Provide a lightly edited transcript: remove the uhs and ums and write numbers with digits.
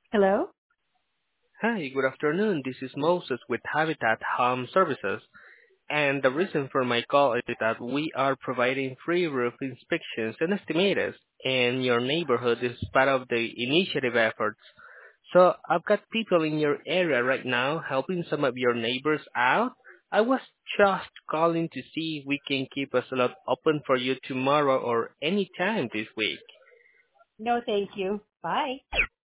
Hello? Hi, good afternoon. This is Moses with Habitat Home Services, and the reason for my call is that we are providing free roof inspections and estimators in your neighborhood as part of the initiative efforts. So I've got people in your area right now helping some of your neighbors out. I was just calling to see if we can keep a slot open for you tomorrow or any time this week. No, thank you. Bye.